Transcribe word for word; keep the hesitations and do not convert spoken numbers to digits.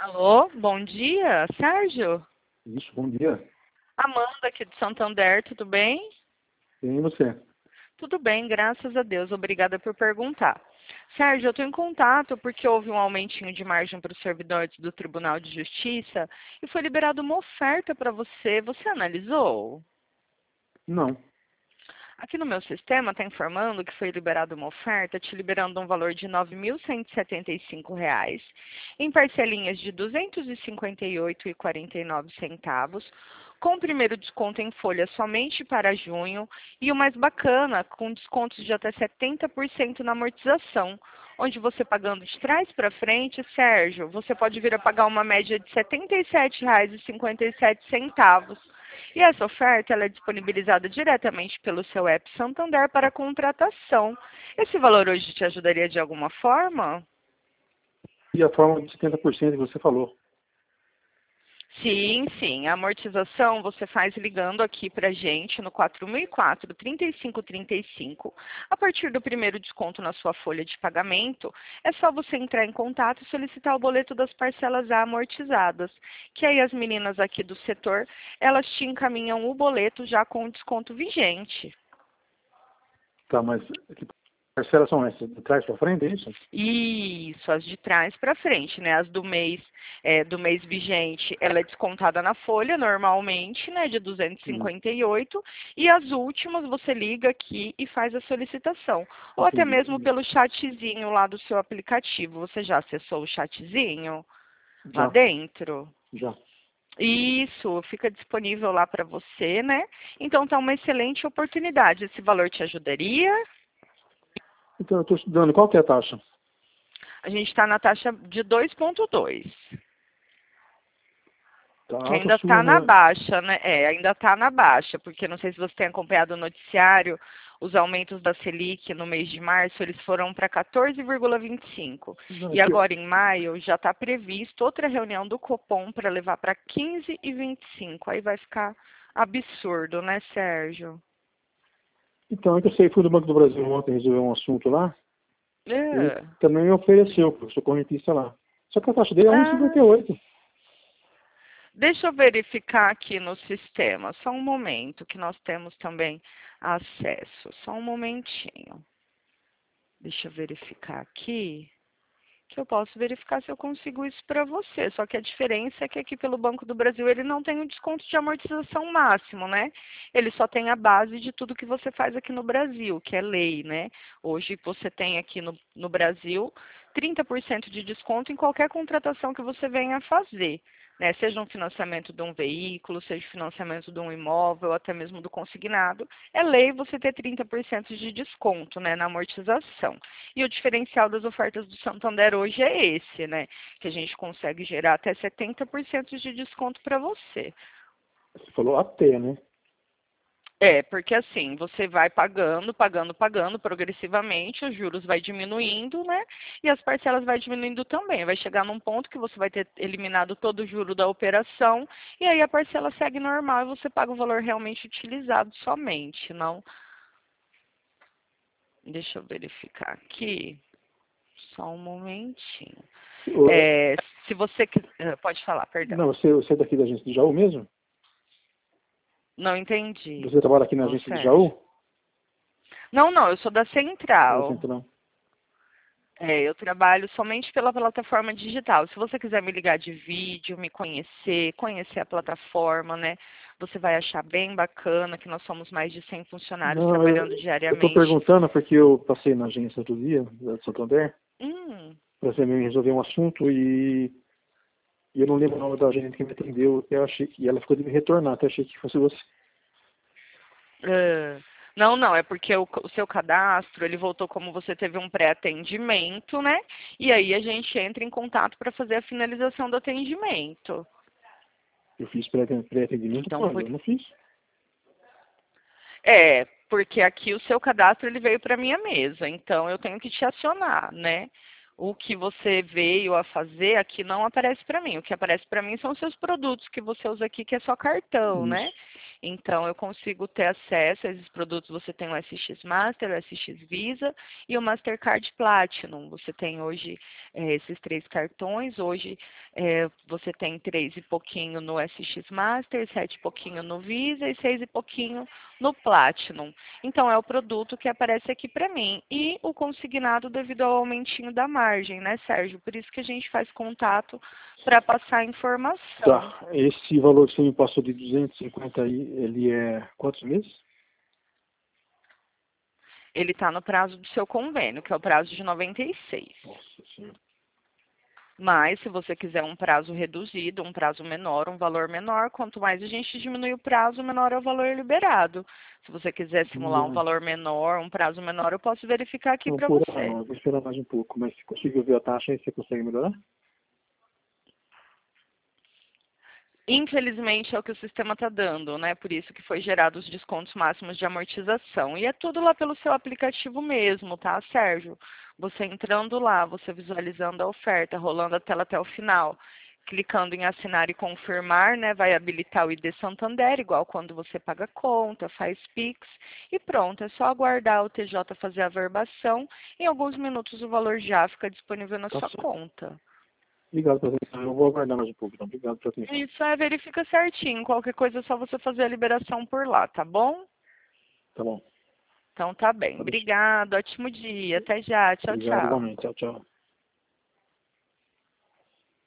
Alô, bom dia, Sérgio? Isso, bom dia. Amanda aqui de Santander, tudo bem? Bem, e você? Tudo bem, graças a Deus, obrigada por perguntar. Sérgio, eu estou em contato porque houve um aumentinho de margem para os servidores do Tribunal de Justiça e foi liberada uma oferta para você. Você analisou? Não. Aqui no meu sistema está informando que foi liberada uma oferta, te liberando um valor de nove mil cento e setenta e cinco reais, em parcelinhas de duzentos e cinquenta e oito reais e quarenta e nove centavos, com o primeiro desconto em folha somente para junho e o mais bacana, com descontos de até setenta por cento na amortização, onde você pagando de trás para frente, Sérgio, você pode vir a pagar uma média de setenta e sete reais e cinquenta e sete centavos. E essa oferta ela é disponibilizada diretamente pelo seu app Santander para contratação. Esse valor hoje te ajudaria de alguma forma? E a forma de setenta por cento que você falou? Sim, sim. A amortização você faz ligando aqui para a gente no quatro mil e quatro, trinta e cinco trinta e cinco. A partir do primeiro desconto na sua folha de pagamento, é só você entrar em contato e solicitar o boleto das parcelas amortizadas, que aí as meninas aqui do setor, elas te encaminham o boleto já com o desconto vigente. Tá, mas que parcelas são essas? De trás para frente, é isso? Isso, as de trás para frente, né? As do mês, é, do mês vigente, ela é descontada na folha normalmente, né? De duzentos e Hum, cinquenta e oito. E as últimas você liga aqui e faz a solicitação. Ou até mesmo entendi. pelo chatzinho lá do seu aplicativo. Você já acessou o chatzinho lá Já, dentro? já. Isso, fica disponível lá para você, né? Então tá uma excelente oportunidade. Esse valor te ajudaria? Então, eu estou estudando. Qual que é a taxa? A gente está na taxa de dois ponto dois. Tá Que alta ainda sua, está na né? baixa, né? É, ainda está na baixa, porque não sei se você tem acompanhado o noticiário, os aumentos da Selic no mês de março, eles foram para quatorze vírgula vinte e cinco. Não, é E que eu- agora, em maio, já está previsto outra reunião do Copom para levar para quinze e vinte e cinco. Aí vai ficar absurdo, né, Sérgio? Então, é que eu sei, fui do Banco do Brasil ontem resolver um assunto lá e É. também me ofereceu, porque eu sou correntista lá. Só que a taxa dele é Ah, um vírgula cinquenta e oito. deixa eu verificar aqui no sistema. Só um momento, que nós temos também acesso. Só um momentinho. Deixa eu verificar aqui, que eu posso verificar se eu consigo isso para você. Só que a diferença é que aqui pelo Banco do Brasil ele não tem o desconto de amortização máximo, né? Ele só tem a base de tudo que você faz aqui no Brasil, que é lei, né? Hoje você tem aqui no, no Brasil trinta por cento de desconto em qualquer contratação que você venha a fazer. Né, seja um financiamento de um veículo, seja financiamento de um imóvel, até mesmo do consignado, é lei você ter trinta por cento de desconto, né, na amortização. E o diferencial das ofertas do Santander hoje é esse, né, que a gente consegue gerar até setenta por cento de desconto para você. Você falou até, né? É, porque assim, você vai pagando, pagando, pagando progressivamente, os juros vai diminuindo, né? E as parcelas vai diminuindo também. Vai chegar num ponto que você vai ter eliminado todo o juro da operação, e aí a parcela segue normal e você paga o valor realmente utilizado somente, não? Deixa eu verificar aqui. Só um momentinho. O- É, se você quiser. Pode falar, perdão. Não, você, você é daqui da agência do Jaú mesmo? Não entendi, Você trabalha aqui na ô agência do Sérgio. Jaú? Não, não, eu sou da Da Central. Central. É, eu trabalho somente pela plataforma digital. Se você quiser me ligar de vídeo, me conhecer, conhecer a plataforma, né? Você vai achar bem bacana que nós somos mais de cem funcionários Não, eu trabalhando estou diariamente. perguntando porque eu passei na agência outro dia, da Santander, Hum, para também resolver um assunto e, e eu não lembro o nome da agente que me atendeu. Eu achei que e ela ficou de me retornar, até achei que fosse você. é. Não, não, é porque o, o seu cadastro, ele voltou como você teve um pré-atendimento, né? E aí a gente entra em contato para fazer a finalização do atendimento. Eu fiz pré- pré-atendimento Então, quando? por Eu não fiz. É, porque aqui o seu cadastro ele veio para minha mesa, então eu tenho que te acionar, né? O que você veio a fazer aqui não aparece para mim. O que aparece para mim são os seus produtos que você usa aqui, que é só cartão, né? Isso. Então, eu consigo ter acesso a esses produtos. Você tem o S X Master, o S X Visa e o Mastercard Platinum. Você tem hoje é, esses três cartões. Hoje é, você tem três e pouquinho no S X Master, sete e pouquinho no Visa e seis e pouquinho no Platinum. Então, é o produto que aparece aqui para mim. E o consignado devido ao aumentinho da margem, né, Sérgio? Por isso que a gente faz contato para passar a informação. Tá, esse valor que você me passou de duzentos e cinquenta aí, ele é quantos meses? Ele está no prazo do seu convênio, que é o prazo de noventa e seis. Nossa Senhora. Mas, se você quiser um prazo reduzido, um prazo menor, um valor menor, quanto mais a gente diminui o prazo, menor é o valor liberado. Se você quiser simular um Não, valor menor, um prazo menor, eu posso verificar aqui não para por você. hora não, eu vou esperar mais um pouco, mas se conseguir ver a taxa aí, você consegue melhorar? Infelizmente é o que o sistema está dando, né? Por isso que foi gerado os descontos máximos de amortização. E é tudo lá pelo seu aplicativo mesmo, tá, Sérgio? Você entrando lá, você visualizando a oferta, rolando a tela até o final, clicando em assinar e confirmar, né? Vai habilitar o I D Santander, igual quando você paga conta, faz Pix, e pronto, é só aguardar o T J fazer a averbação. Em alguns minutos o valor já fica disponível na Tá sua certo. conta. Obrigado pela atenção. Eu vou aguardar mais um pouco, então. Obrigado pela atenção. Isso é, verifica certinho. Qualquer coisa é só você fazer a liberação por lá, tá bom? Tá bom. Então tá bem. Pode deixar. Obrigado, ótimo dia. Até já. Tchau, Obrigado tchau. igualmente. Tchau, tchau.